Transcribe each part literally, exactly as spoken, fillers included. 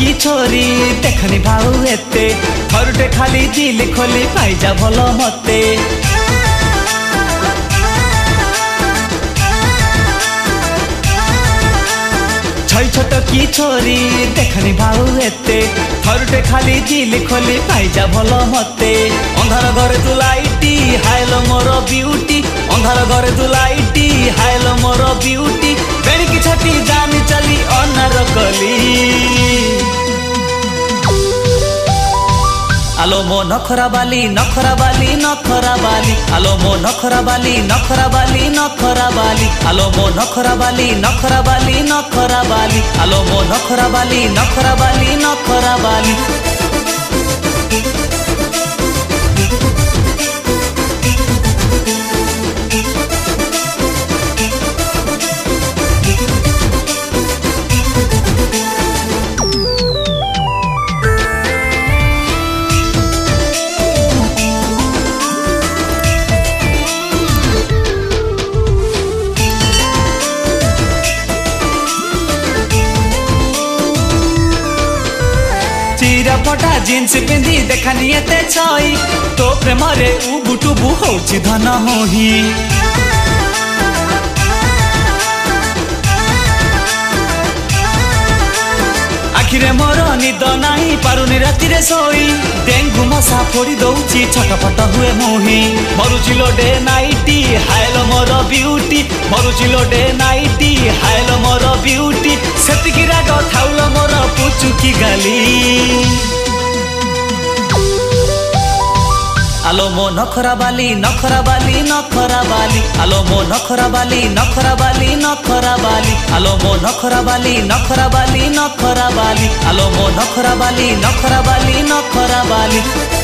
की छोरी देखनी भाऊ एते थरुटे खाली दिल खोली पाइजा भल मते छई छोट की छोरी देखनी भाऊ एते थरुटे खाली दिल खोली पाइजा भल मते अंधार घरे तू लाइटी हायलो मोर ब्यूटी अंधार घरे तू लाइटी हायलो मोर ब्यूटी बेणकी छाती जानी चली अनार कली आलो मो नखरा बाली नखरा बाली नखरा बाली आलो मो नखरा बाली नखरा बाली नखरा बाली आलो मो नखरा बाली नखरा बाली नखरा बाली आलो मो नखरा बाली नखरा बाली नखरा बाली चिराफटा जीन्स पिंधि देखानी एते छई तो प्रेम रे उबुटुबु होछि धन मोही आखिरे मोर निद नाही पारुनी राति रे सोई डेंगू मशा फोड़ी दउछि छटपट हुए मोही मरुचिलो डे नाइटी हायलो मोर ब्यूटी मरुचिलो डे नाइटी हायलो मोर ब्यूटी सेतिकी राग थाउलो मोर पुचुकी गाली आलो मो नखरा बाली नखरा बाली नखरा बाली आलो मो नखरा बाली नखरा बाली नखरा बाली आलो मो नखरा बाली नखरा बाली नखरा बाली आलो मो नखरा बाली नखरा बाली नखरा बाली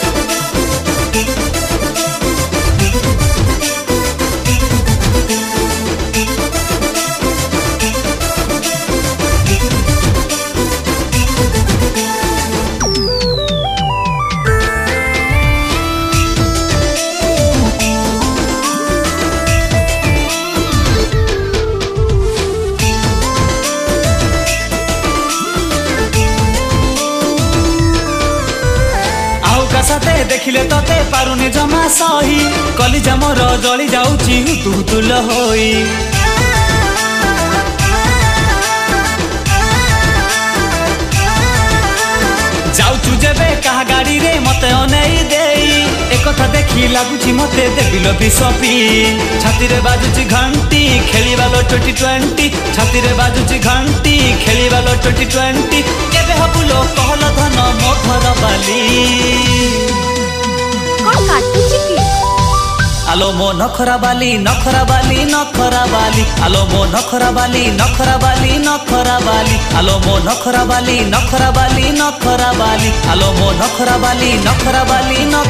साथे देखिले तते पारुनी जमा सही कलिजा मोर जली जाउची हुतुहुतुल होई जाउचु जेबे कहा गाड़ी रे मते अनेई देई एकथा देखि लागुची मते देबिलो बिसपी छाती रे बाजुची घंटी खेलिबालो ट्वेंटी ट्वेंटी छाती रे बाजुची घंटी खेलिबालो ट्वेंटी ट्वेंटी केबे हबुलो कहल धन मो घर बाली कौन काटुची की आलो मो नखरा बाली नखरा बाली नखरा बाली आलो मो नखरा बाली नखरा बाली नखरा बाली आलो मो नखरा बाली नखरा बाली नखरा बाली आलो मो नखरा बाली नखरा बाली